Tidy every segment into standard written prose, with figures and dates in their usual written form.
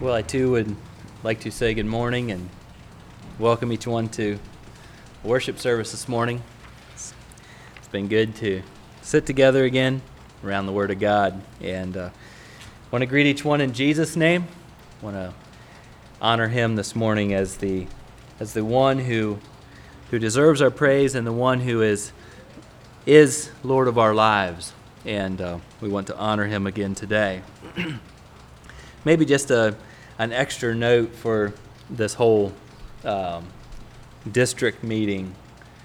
Well, I too would like to say good morning and welcome each one to worship service this morning. It's been good to sit together again around the Word of God, and want to greet each one in Jesus' name. Want to honor Him this morning as the one who deserves our praise and the one who is Lord of our lives, and we want to honor Him again today. Maybe just an extra note for this whole district meeting.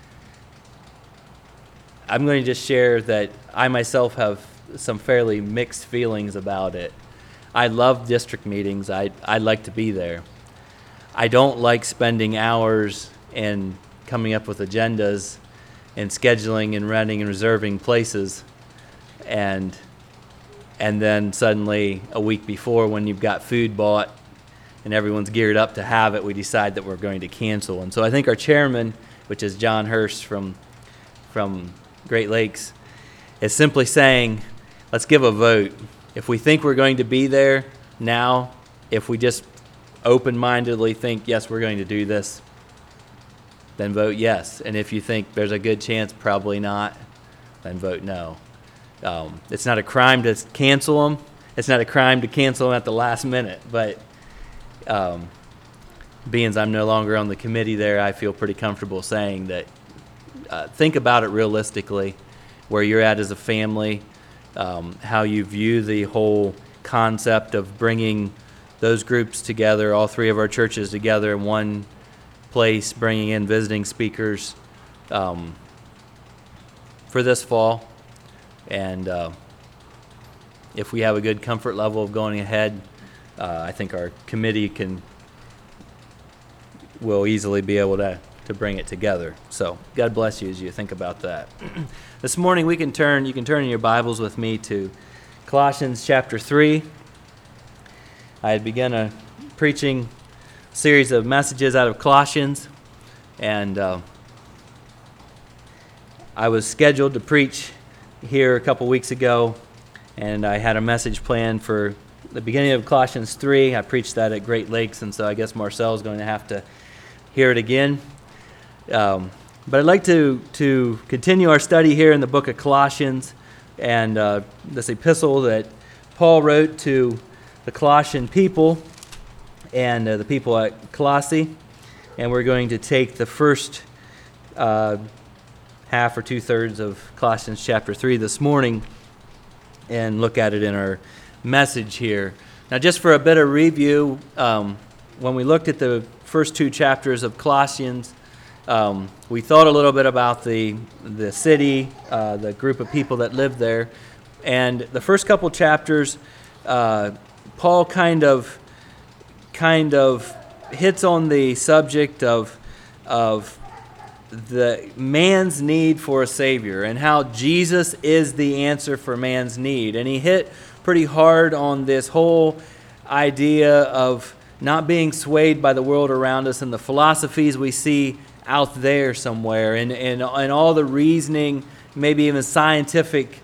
I'm going to just share that I myself have some fairly mixed feelings about it. I love district meetings. I like to be there. I don't like spending hours and coming up with agendas and scheduling and renting and reserving places, and then suddenly a week before, when you've got food bought and everyone's geared up to have it, we decide that we're going to cancel. And so I think our chairman, which is John Hurst from Great Lakes, is simply saying, let's give a vote. If we think we're going to be there now, if we just open-mindedly think, yes, we're going to do this, then vote yes. And if you think there's a good chance probably not, then vote no. It's not a crime to cancel them. It's not a crime to cancel them at the last minute. But being as I'm no longer on the committee there, I feel pretty comfortable saying that think about it realistically, where you're at as a family, how you view the whole concept of bringing those groups together, all three of our churches together in one place, bringing in visiting speakers for this fall. And if we have a good comfort level of going ahead, I think our committee will easily be able to bring it together. So God bless you as you think about that. This morning you can turn in your Bibles with me to Colossians chapter 3. I had begun a preaching series of messages out of Colossians, and I was scheduled to preach here a couple weeks ago, and I had a message planned for the beginning of Colossians 3. I preached that at Great Lakes, and so I guess Marcel is going to have to hear it again. But I'd like to continue our study here in the book of Colossians, and this epistle that Paul wrote to the Colossian people and the people at Colossae. And we're going to take the first half or two-thirds of Colossians chapter 3 this morning and look at it in our message here. Now, just for a bit of review, when we looked at the first two chapters of Colossians, we thought a little bit about the city, the group of people that lived there. And the first couple chapters, Paul kind of hits on the subject of the man's need for a Savior and how Jesus is the answer for man's need. And he hit pretty hard on this whole idea of not being swayed by the world around us and the philosophies we see out there somewhere, and all the reasoning, maybe even scientific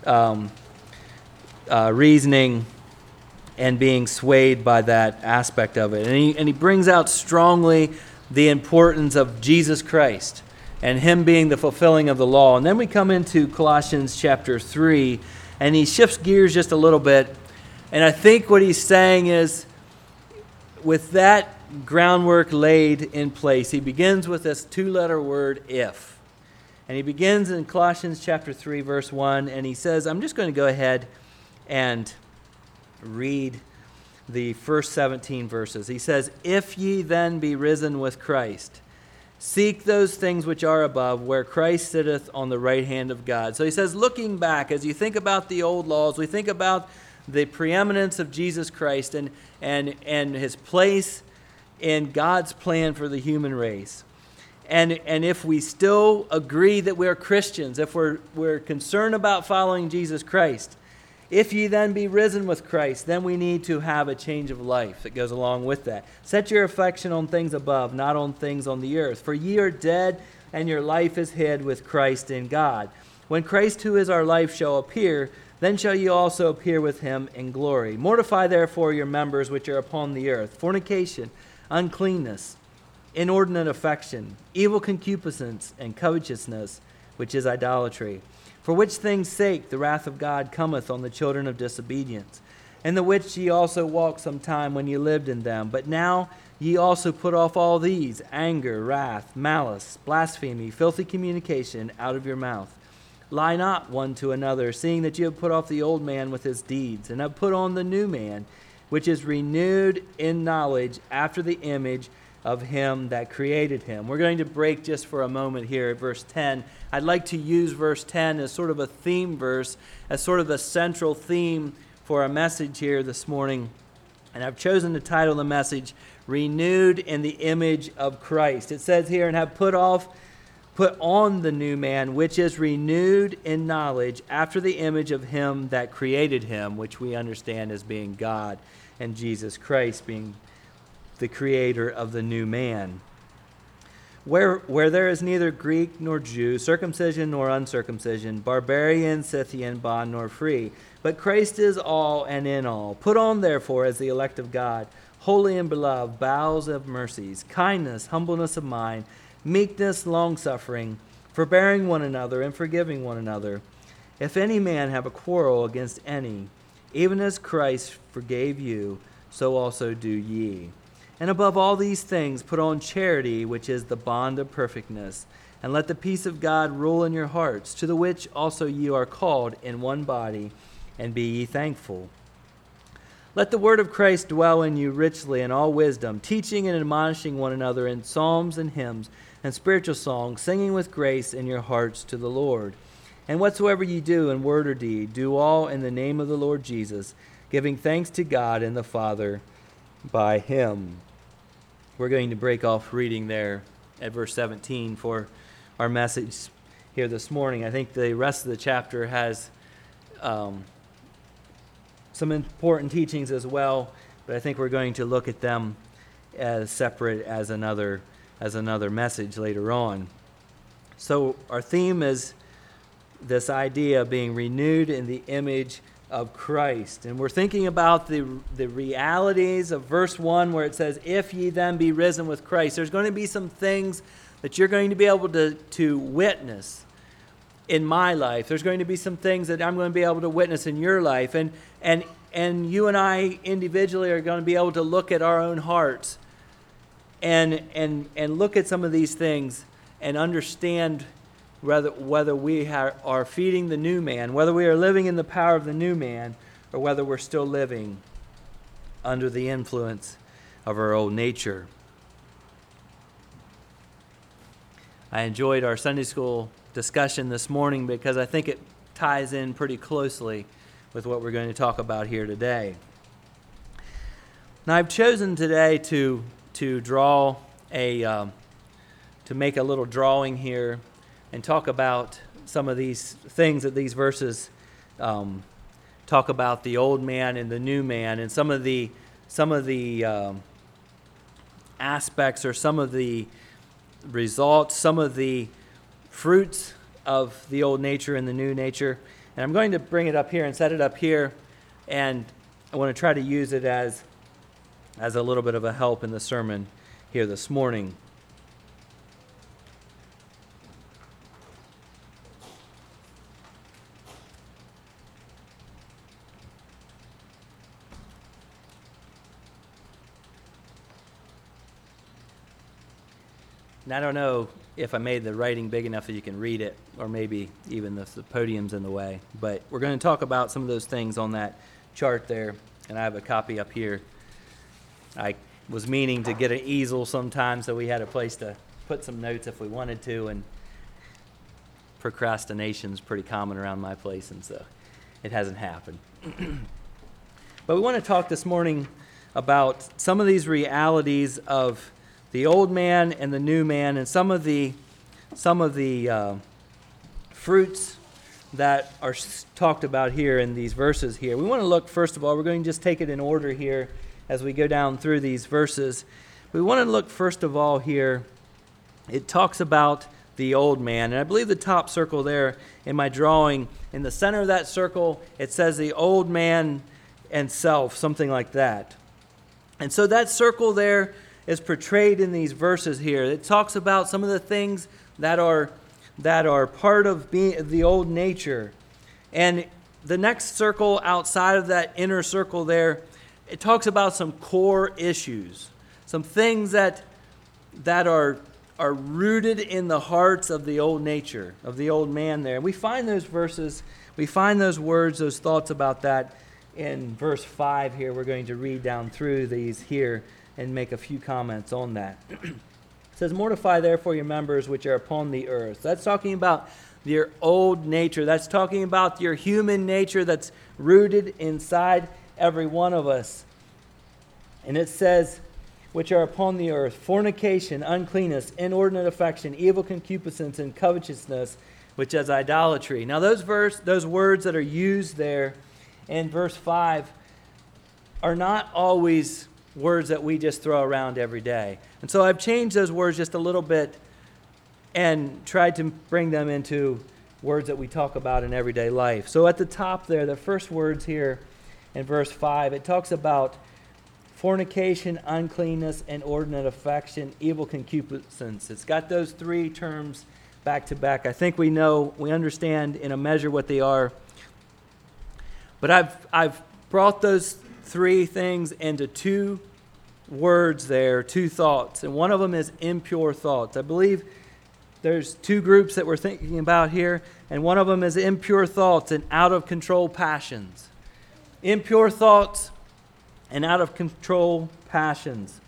reasoning, and being swayed by that aspect of it. And he brings out strongly the importance of Jesus Christ and Him being the fulfilling of the law. And then we come into Colossians chapter 3, and he shifts gears just a little bit. And I think what he's saying is, with that groundwork laid in place, he begins with this two-letter word, if. And he begins in Colossians chapter 3, verse 1, and he says, I'm just going to go ahead and read the first 17 verses. He says, if ye then be risen with Christ, seek those things which are above, where Christ sitteth on the right hand of God. So he says, looking back, as you think about the old laws, we think about the preeminence of Jesus Christ and His place in God's plan for the human race. And if we still agree that we're Christians, if we're concerned about following Jesus Christ, if ye then be risen with Christ, then we need to have a change of life that goes along with that. Set your affection on things above, not on things on the earth. For ye are dead, and your life is hid with Christ in God. When Christ, who is our life, shall appear, Then shall ye also appear with him in glory. Mortify therefore your members which are upon the earth: fornication, uncleanness, inordinate affection, evil concupiscence, and covetousness, which is idolatry. For which things' sake the wrath of God cometh on the children of disobedience, in the which ye also walked some time when ye lived in them. But now ye also put off all these: anger, wrath, malice, blasphemy, filthy communication out of your mouth. Lie not one to another, seeing that you have put off the old man with his deeds, and have put on the new man, which is renewed in knowledge after the image of him that created him. We're going to break just for a moment here at verse 10. I'd like to use verse 10 as sort of a theme verse, as sort of a central theme for our message here this morning. And I've chosen to title the message, Renewed in the Image of Christ. It says here, and have put on the new man, which is renewed in knowledge after the image of him that created him, which we understand as being God, and Jesus Christ being the creator of the new man. Where there is neither Greek nor Jew, circumcision nor uncircumcision, barbarian, Scythian, bond nor free, but Christ is all and in all. Put on therefore as the elect of God, holy and beloved, bowels of mercies, kindness, humbleness of mind, meekness, longsuffering, forbearing one another, and forgiving one another. If any man have a quarrel against any, even as Christ forgave you, so also do ye. And above all these things put on charity, which is the bond of perfectness. And let the peace of God rule in your hearts, to the which also ye are called in one body, and be ye thankful. Let the word of Christ dwell in you richly in all wisdom, teaching and admonishing one another in psalms and hymns and spiritual songs, singing with grace in your hearts to the Lord. And whatsoever ye do in word or deed, do all in the name of the Lord Jesus, giving thanks to God and the Father by him. We're going to break off reading there at verse 17 for our message here this morning. I think the rest of the chapter has some important teachings as well, but I think we're going to look at them as separate as another message later on. So our theme is this idea of being renewed in the image of Christ. And we're thinking about the realities of verse 1 where it says, if ye then be risen with Christ. There's going to be some things that you're going to be able to witness in my life. There's going to be some things that I'm going to be able to witness in your life. And you and I individually are going to be able to look at our own hearts and look at some of these things and understand whether we are feeding the new man, whether we are living in the power of the new man, or whether we're still living under the influence of our old nature. I enjoyed our Sunday school discussion this morning because I think it ties in pretty closely with what we're going to talk about here today. Now, I've chosen today to draw to make a little drawing here and talk about some of these things that these verses talk about, the old man and the new man, and some of the aspects or some of the results, some of the fruits of the old nature and the new nature. And I'm going to bring it up here and set it up here, and I want to try to use it as a little bit of a help in the sermon here this morning. And I don't know if I made the writing big enough that you can read it, or maybe even the podium's in the way. But we're going to talk about some of those things on that chart there, and I have a copy up here. I was meaning to get an easel sometime so we had a place to put some notes if we wanted to, and procrastination's pretty common around my place, and so it hasn't happened. But we want to talk this morning about some of these realities of the old man and the new man, and some of the fruits that are talked about here in these verses here. We want to look, first of all, we're going to just take it in order here as we go down through these verses. We want to look, first of all, here, it talks about the old man. And I believe the top circle there in my drawing, in the center of that circle, it says the old man and self, something like that. And so that circle there is portrayed in these verses here. It talks about some of the things that are part of being the old nature. And the next circle outside of that inner circle there, it talks about some core issues, some things that are rooted in the hearts of the old nature, of the old man there. We find those verses, we find those words, those thoughts about that in verse 5 here. We're going to read down through these here and make a few comments on that. It says, mortify therefore your members which are upon the earth. That's talking about your old nature. That's talking about your human nature that's rooted inside every one of us. And it says, which are upon the earth, fornication, uncleanness, inordinate affection, evil concupiscence, and covetousness, which is idolatry. Now those words that are used there in verse 5 are not always words that we just throw around every day. And so I've changed those words just a little bit and tried to bring them into words that we talk about in everyday life. So at the top there, the first words here in verse 5, it talks about fornication, uncleanness, inordinate affection, evil concupiscence. It's got those three terms back to back. I think we understand in a measure what they are. But I've brought those three things into two words there, two thoughts. And one of them is impure thoughts. I believe there's two groups that we're thinking about here, and one of them is impure thoughts and out-of-control passions. Impure thoughts and out-of-control passions.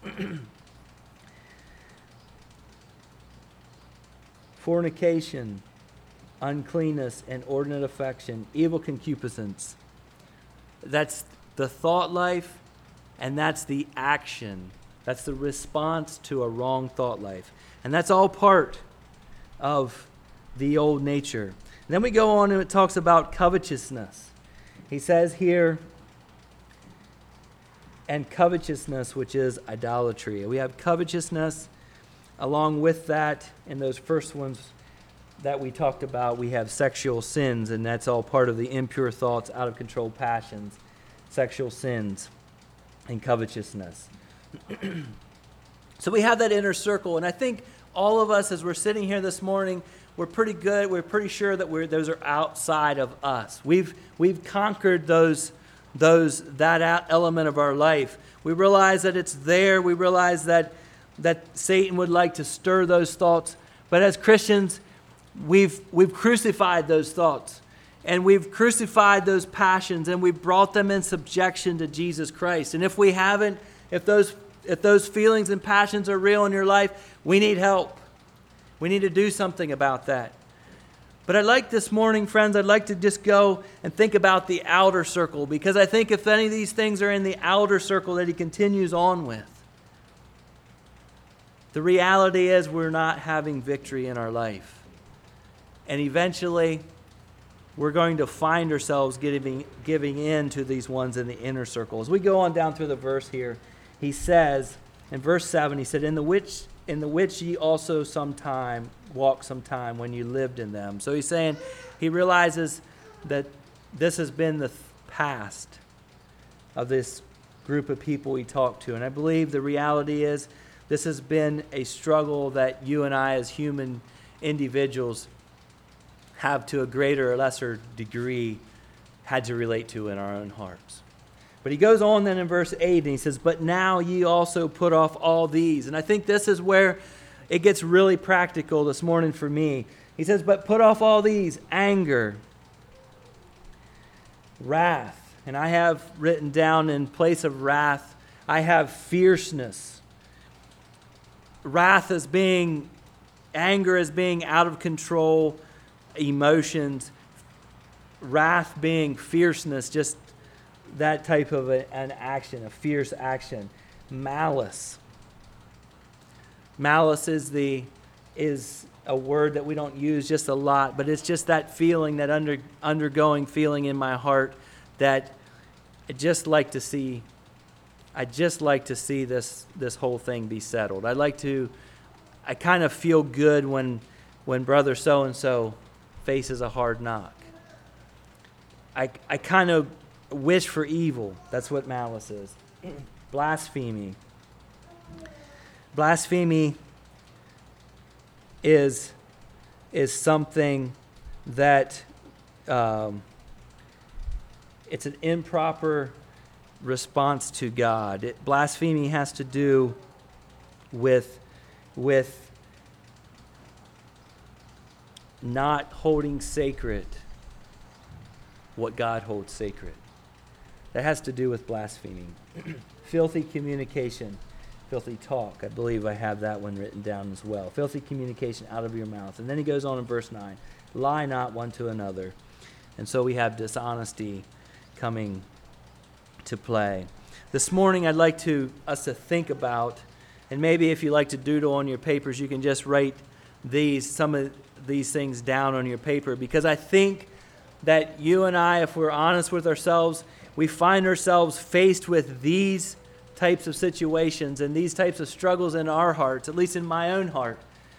Fornication, uncleanness, inordinate affection, evil concupiscence. That's the thought life, and that's the action. That's the response to a wrong thought life. And that's all part of the old nature. And then we go on and it talks about covetousness. He says here, and covetousness, which is idolatry. We have covetousness. Along with that, in those first ones that we talked about, we have sexual sins, and that's all part of the impure thoughts, out-of-control passions, sexual sins, and covetousness. So we have that inner circle, and I think all of us, as we're sitting here this morning, we're pretty good. We're pretty sure that those are outside of us. We've conquered that element of our life. We realize that it's there. We realize that Satan would like to stir those thoughts. But as Christians, we've crucified those thoughts, and we've crucified those passions, and we've brought them in subjection to Jesus Christ. And if we haven't, if those feelings and passions are real in your life, we need help. We need to do something about that. But I'd like this morning, friends, I'd like to just go and think about the outer circle, because I think if any of these things are in the outer circle that he continues on with, the reality is we're not having victory in our life. And eventually, we're going to find ourselves giving in to these ones in the inner circle. As we go on down through the verse here, he says, in verse 7, he said, in the which ye also walked sometime when you lived in them. So he's saying, he realizes that this has been the past of this group of people he talked to. And I believe the reality is this has been a struggle that you and I as human individuals have to a greater or lesser degree had to relate to in our own hearts. But he goes on then in verse 8 and he says, but now ye also put off all these. And I think this is where it gets really practical this morning for me. He says, but put off all these: anger, wrath. And I have written down in place of wrath, I have fierceness. Wrath as being, anger as being out of control emotions. Wrath being fierceness, just that type of an action, a fierce action. Malice. Malice is a word that we don't use just a lot, but it's just that feeling, that undergoing feeling in my heart that I just like to see this whole thing be settled. I kind of feel good when when brother so-and-so faces a hard knock. I kind of wish for evil. That's what malice is. Blasphemy. Blasphemy is something that it's an improper response to God. Blasphemy has to do with not holding sacred what God holds sacred. That has to do with blaspheming. Filthy communication, filthy talk. I believe I have that one written down as well. Filthy communication out of your mouth. And then he goes on in verse 9. Lie not one to another. And so we have dishonesty coming to play. This morning I'd like us to think about, and maybe if you like to doodle on your papers, you can just write some of these things down on your paper, because I think that you and I, if we're honest with ourselves, we find ourselves faced with these types of situations and these types of struggles in our hearts, at least in my own heart,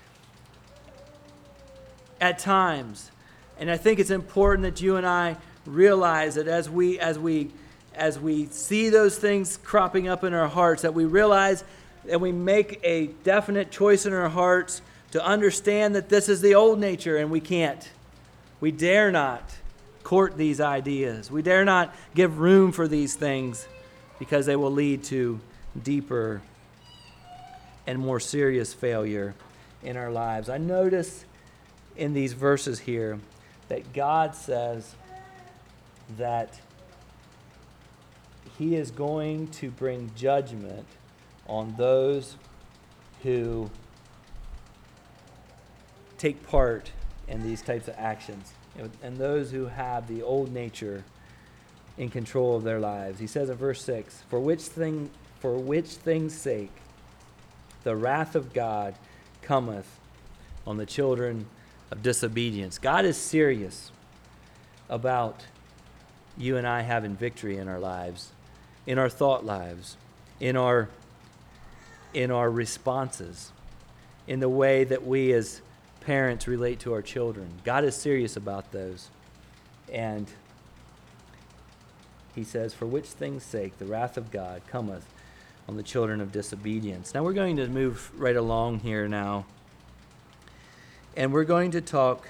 at times. And I think it's important that you and I realize that as we see those things cropping up in our hearts, that we realize and we make a definite choice in our hearts to understand that this is the old nature, and we dare not court these ideas. We dare not give room for these things, because they will lead to deeper and more serious failure in our lives. I notice in these verses here that God says that he is going to bring judgment on those who take part in these types of actions, and those who have the old nature in control of their lives. He says in verse 6, for which thing's sake the wrath of God cometh on the children of disobedience. God is serious about you and I having victory in our lives, in our thought lives, in our responses, in the way that we as parents relate to our children. God is serious about those. And he says, for which thing's sake the wrath of God cometh on the children of disobedience. Now we're going to move right along here now. And we're going to talk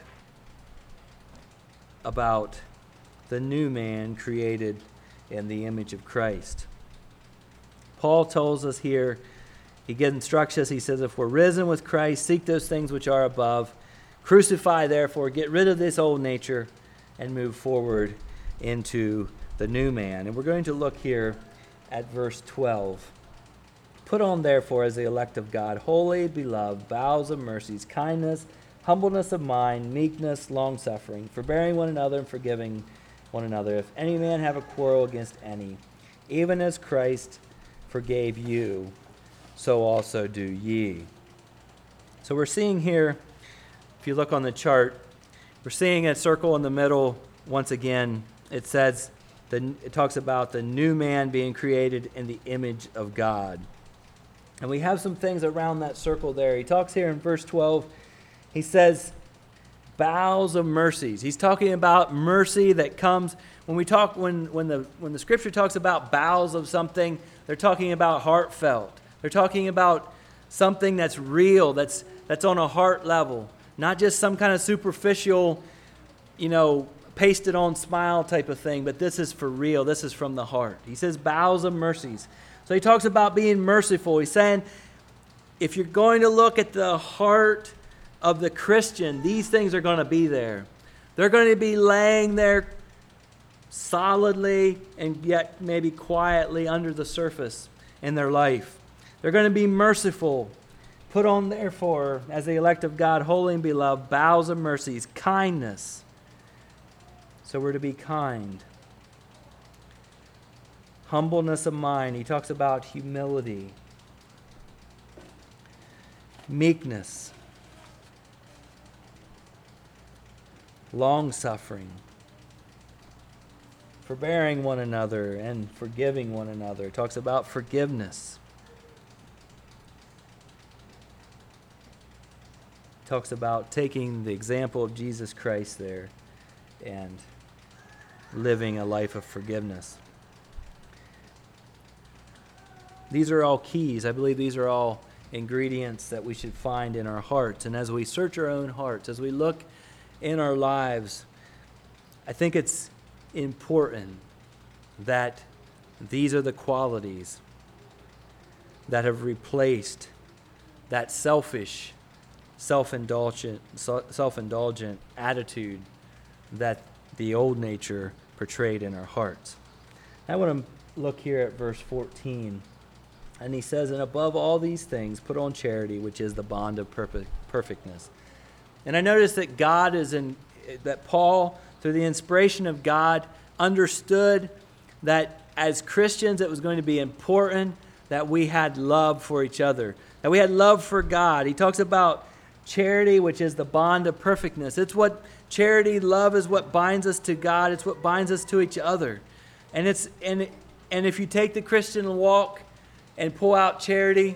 about the new man created in the image of Christ. Paul tells us here, he instructs us, he says, if we're risen with Christ, seek those things which are above. Crucify, therefore, get rid of this old nature and move forward into the new man. And we're going to look here at verse 12. Put on, therefore, as the elect of God, holy, beloved, bowels of mercies, kindness, humbleness of mind, meekness, long-suffering, forbearing one another and forgiving one another. If any man have a quarrel against any, even as Christ forgave you, so also do ye. So we're seeing here, if you look on the chart, we're seeing a circle in the middle. Once again, it talks about the new man being created in the image of God. And we have some things around that circle there. He talks here in verse 12, he says, bowels of mercies. He's talking about mercy that comes when the scripture talks about bowels of something, they're talking about heartfelt. They're talking about something that's real, that's on a heart level, not just some kind of superficial, pasted on smile type of thing, but this is for real. This is from the heart. He says bowels of mercies. So he talks about being merciful. He's saying if you're going to look at the heart of the Christian, these things are going to be there. They're going to be laying there solidly and yet maybe quietly under the surface in their life. They're going to be merciful. Put on, therefore, as the elect of God, holy and beloved, bowels of mercies, kindness. So we're to be kind. Humbleness of mind. He talks about humility. Meekness. Long-suffering. Forbearing one another and forgiving one another. It talks about forgiveness. Talks about taking the example of Jesus Christ there and living a life of forgiveness. These are all keys. I believe these are all ingredients that we should find in our hearts. And as we search our own hearts, as we look in our lives, I think it's important that these are the qualities that have replaced that selfish, self-indulgent attitude that the old nature portrayed in our hearts. I want to look here at verse 14. And he says, and above all these things, put on charity, which is the bond of perfectness. And I notice that that Paul, through the inspiration of God, understood that as Christians it was going to be important that we had love for each other, that we had love for God. He talks about charity, which is the bond of perfectness. It's what charity, love is what binds us to God. It's what binds us to each other. And if you take the Christian walk and pull out charity,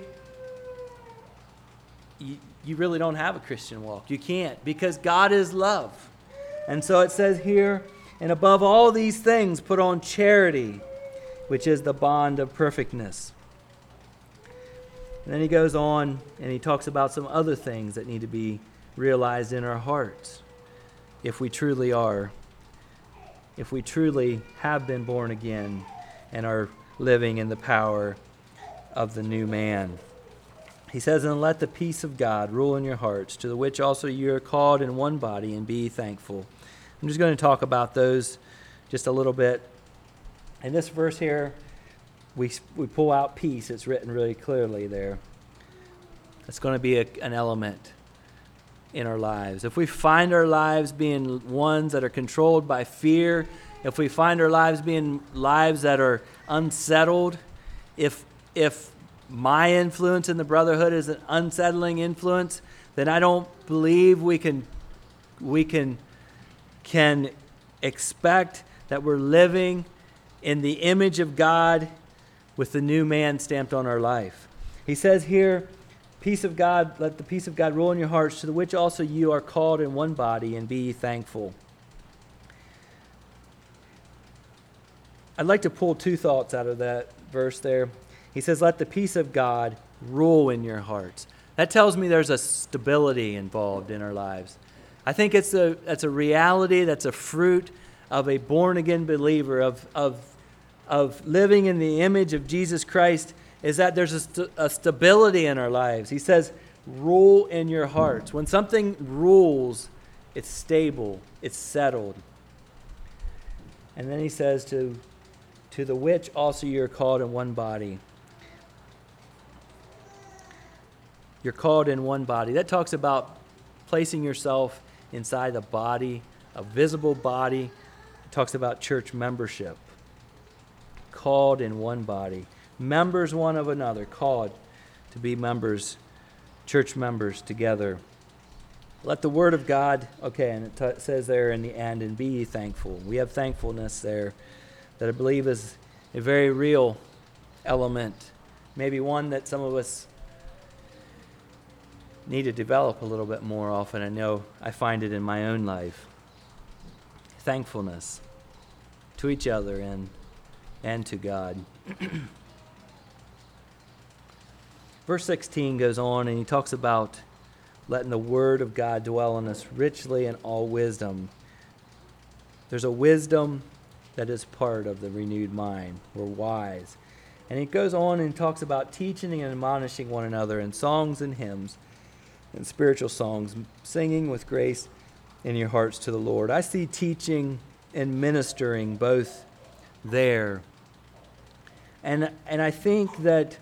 you really don't have a Christian walk. You can't, because God is love. And so it says here, and above all these things, put on charity, which is the bond of perfectness. And then he goes on and he talks about some other things that need to be realized in our hearts if we truly have been born again and are living in the power of the new man. He says, and let the peace of God rule in your hearts, to the which also you are called in one body, and be thankful. I'm just going to talk about those just a little bit. In this verse here, we pull out peace. It's written really clearly there. It's going to be an element in our lives. If we find our lives being ones that are controlled by fear, if we find our lives being lives that are unsettled, if my influence in the brotherhood is an unsettling influence, then I don't believe we can expect that we're living in the image of God with the new man stamped on our life. He says here, peace of God, let the peace of God rule in your hearts, to the which also you are called in one body, and be ye thankful. I'd like to pull two thoughts out of that verse there. He says, let the peace of God rule in your hearts. That tells me there's a stability involved in our lives. I think that's a reality, that's a fruit of a born-again believer, of living in the image of Jesus Christ, is that there's a stability in our lives. He says, rule in your hearts. When something rules, it's stable, it's settled. And then he says, to the which also you are called in one body. You're called in one body. That talks about placing yourself inside a body, a visible body. It talks about church membership. Called in one body. Members one of another. Called to be members, church members together. Let the word of God, and it says there in the end, and be ye thankful. We have thankfulness there that I believe is a very real element. Maybe one that some of us need to develop a little bit more often. I know I find it in my own life. Thankfulness to each other and to God. Verse 16 goes on and he talks about letting the word of God dwell in us richly in all wisdom. There's a wisdom that is part of the renewed mind. We're wise. And he goes on and talks about teaching and admonishing one another in songs and hymns and spiritual songs, singing with grace in your hearts to the Lord. I see teaching and ministering both there. And I think that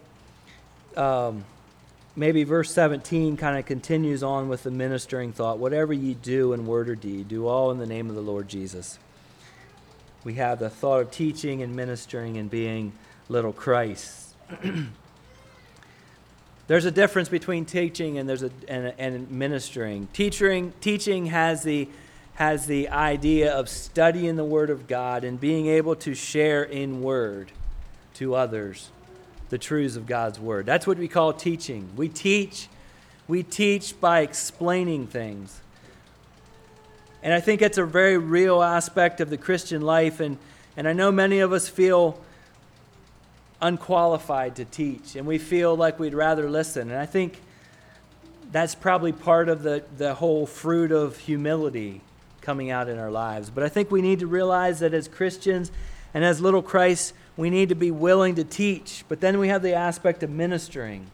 maybe verse 17 kind of continues on with the ministering thought. Whatever ye do in word or deed, do all in the name of the Lord Jesus. We have the thought of teaching and ministering and being little Christ. There's a difference between teaching and ministering. Teaching has the idea of studying the Word of God and being able to share in word to others the truths of God's Word. That's what we call teaching. We teach We teach by explaining things. And I think it's a very real aspect of the Christian life. And I know many of us feel unqualified to teach, and we feel like we'd rather listen. And I think that's probably part of the whole fruit of humility coming out in our lives. But I think we need to realize that as Christians and as little Christ, we need to be willing to teach. But then we have the aspect of ministering.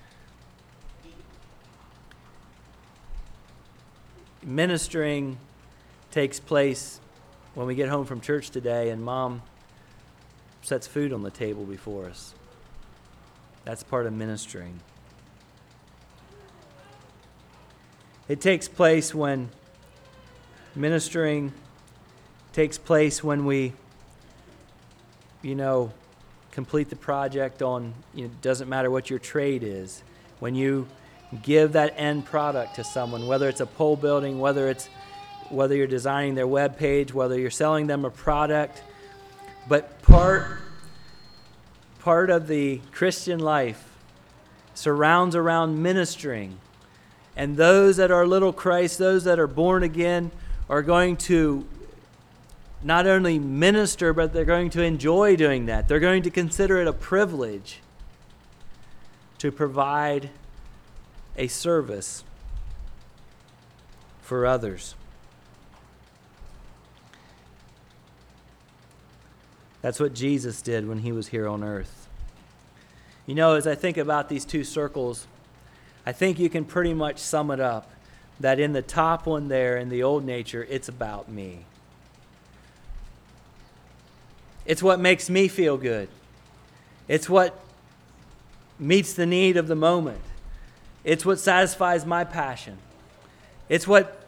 Ministering takes place when we get home from church today and Mom sets food on the table before us. That's part of ministering. It takes place when ministering takes place when we, complete the project on, doesn't matter what your trade is. When you give that end product to someone, whether it's a pole building, whether you're designing their web page, whether you're selling them a product. But part of the Christian life surrounds around ministering. And those that are little Christ, those that are born again, are going to not only minister, but they're going to enjoy doing that. They're going to consider it a privilege to provide a service for others. That's what Jesus did when he was here on earth. As I think about these two circles, I think you can pretty much sum it up that in the top one there, in the old nature, it's about me. It's what makes me feel good. It's what meets the need of the moment. It's what satisfies my passion. It's what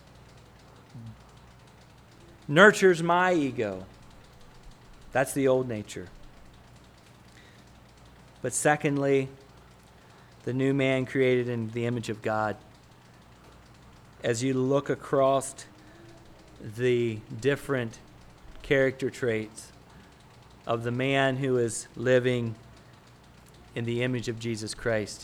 nurtures my ego. That's the old nature. But secondly, the new man created in the image of God. As you look across the different character traits of the man who is living in the image of Jesus Christ,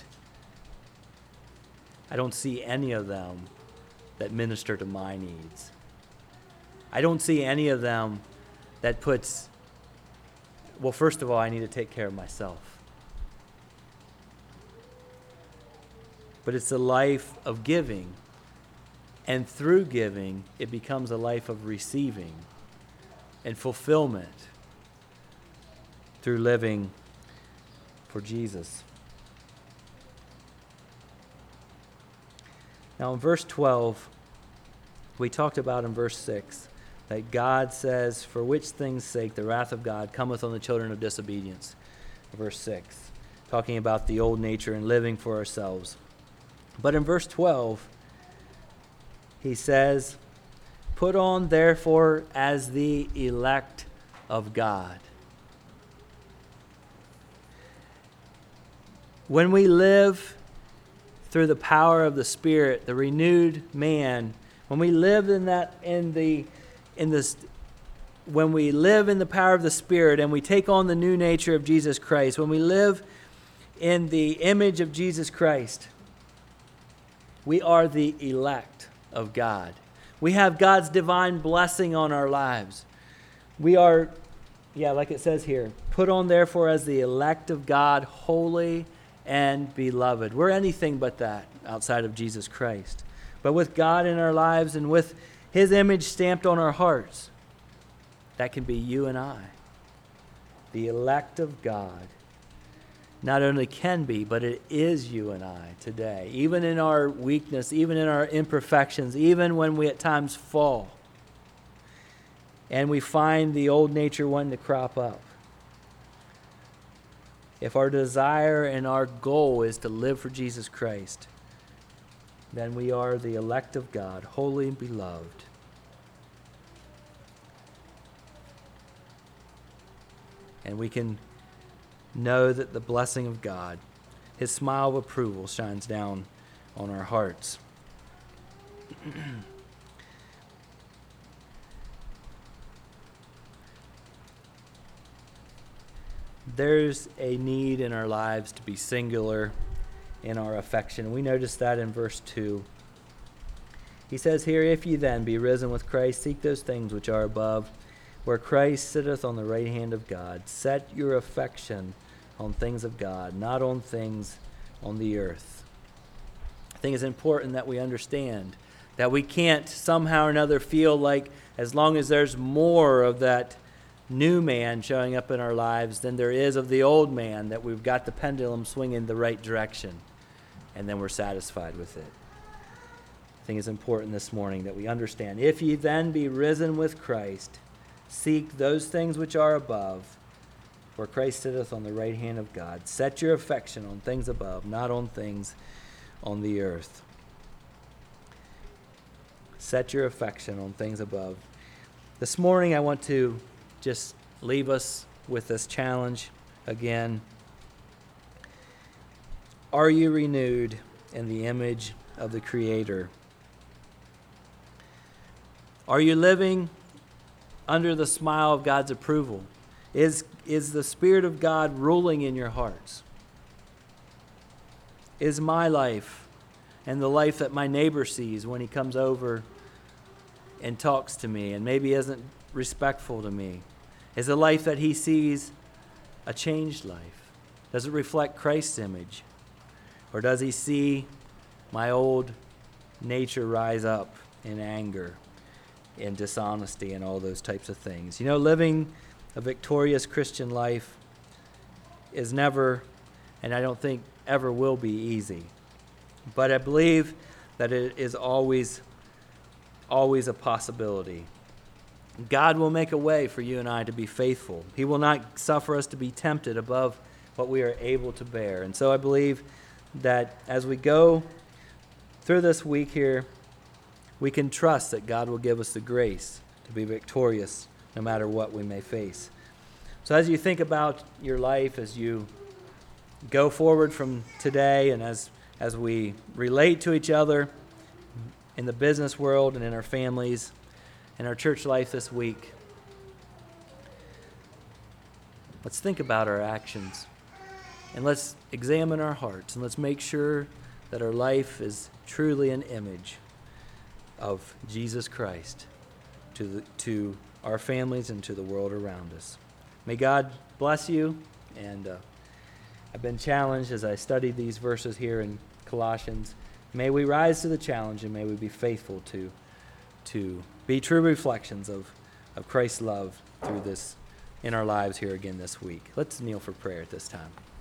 I don't see any of them that minister to my needs. I don't see any of them that puts, well, first of all, I need to take care of myself. But it's a life of giving. And through giving, it becomes a life of receiving and fulfillment through living for Jesus. Now in verse 12, we talked about in verse 6 that God says, for which things' sake the wrath of God cometh on the children of disobedience. Verse 6, talking about the old nature and living for ourselves. But in verse 12, he says, put on therefore as the elect of God. When we live through the power of the Spirit, the renewed man, when we live when we live in the power of the Spirit and we take on the new nature of Jesus Christ, when we live in the image of Jesus Christ, we are the elect of God. We have God's divine blessing on our lives. We are, like it says here, put on therefore as the elect of God, holy and beloved. We're anything but that outside of Jesus Christ. But with God in our lives and with his image stamped on our hearts, that can be you and I. The elect of God not only can be, but it is you and I today. Even in our weakness, even in our imperfections, even when we at times fall and we find the old nature wanting to crop up. If our desire and our goal is to live for Jesus Christ, then we are the elect of God, holy and beloved. And we can know that the blessing of God, his smile of approval, shines down on our hearts. There's a need in our lives to be singular in our affection. We notice that in verse 2. He says here, "If ye then be risen with Christ, seek those things which are above, where Christ sitteth on the right hand of God. Set your affection on things of God, not on things on the earth." I think it's important that we understand that we can't somehow or another feel like as long as there's more of that new man showing up in our lives than there is of the old man, that we've got the pendulum swinging the right direction, and then we're satisfied with it. I think it's important this morning that we understand, if ye then be risen with Christ, seek those things which are above, where Christ sitteth on the right hand of God. Set your affection on things above, not on things on the earth. Set your affection on things above. This morning I want to just leave us with this challenge again. Are you renewed in the image of the Creator? Are you living under the smile of God's approval? Is the Spirit of God ruling in your hearts? Is my life and the life that my neighbor sees when he comes over and talks to me and maybe isn't respectful to me, is the life that he sees a changed life? Does it reflect Christ's image? Or does he see my old nature rise up in anger, in dishonesty, and all those types of things? You know, living a victorious Christian life is never, and I don't think ever will be, easy. But I believe that it is always a possibility. God will make a way for you and I to be faithful. He will not suffer us to be tempted above what we are able to bear. And so I believe that as we go through this week here, we can trust that God will give us the grace to be victorious no matter what we may face. So as you think about your life, as you go forward from today, and as we relate to each other in the business world and in our families, in our church life this week, let's think about our actions, and let's examine our hearts, and let's make sure that our life is truly an image of Jesus Christ to our families and to the world around us. May God bless you, and I've been challenged as I studied these verses here in Colossians. May we rise to the challenge, and may we be faithful to be true reflections of Christ's love through this in our lives here again this week. Let's kneel for prayer at this time.